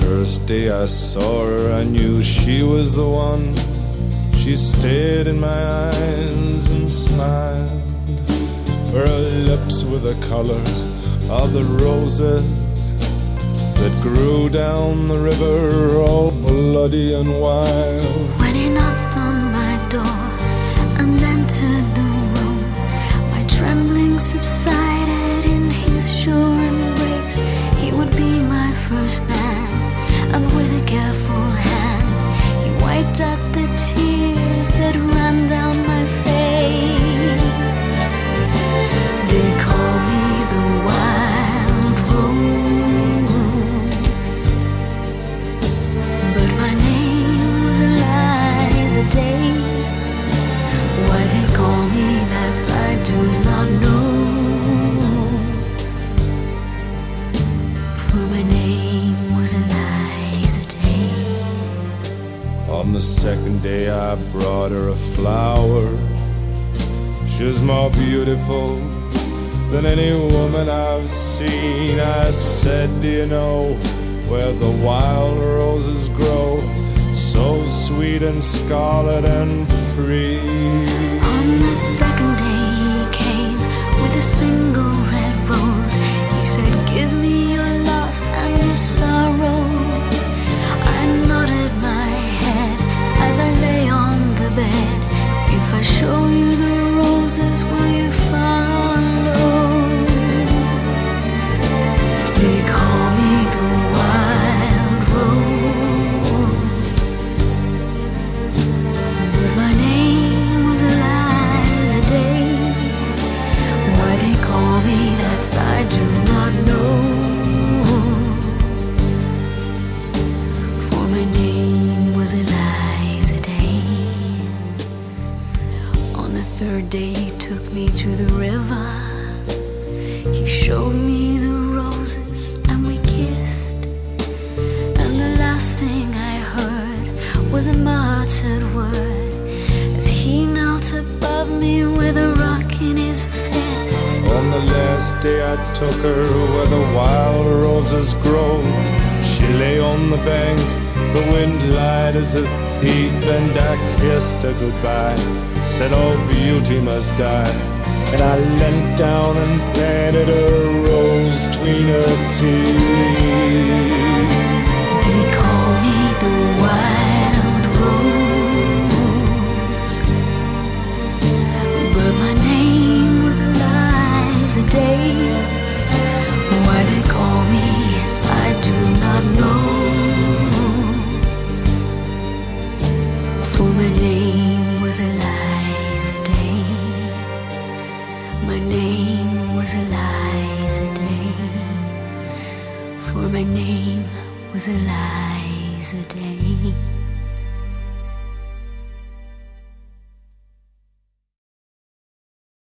first day I saw her, I knew she was the one. She stared in my eyes and smiled, for her lips were the color of the roses that grew down the river, all bloody and wild. When he knocked on my door and entered the room, my trembling subsided in his sure embrace. He would be my first man, and with a careful hand he wiped out the tears that ran down my face. They call me the wild rose, but my name was Eliza Day. Why they call me that I do not know, for my name was Eliza Day. On the second day I brought her a flower. She was more beautiful than any woman I've seen. I said, do you know where the wild roses grow, so sweet and scarlet and free? On the second day he came with a single red rose. He said, give me your loss and your sorrow. I nodded my head as I lay on the bed. If I show you the roses, will you follow? They call me the wild rose, but my name was Eliza Day. Why they call me that I do not know, for my name was Eliza Day. On the third day he took me to the river. He showed me the roses and we kissed, and the last thing I heard was a muttered word as he knelt above me with a rock in his fist. On the last day I took her where the wild roses grow. She lay on the bank, the wind lied as a thief, and I kissed her goodbye, said all beauty must die. And I leant down and planted a rose between her teeth. They call me the wild rose, but my name was Eliza Day. Why they call me it I do not know, for my name was Eliza Day. My name was Eliza Day, for my name was Eliza Day.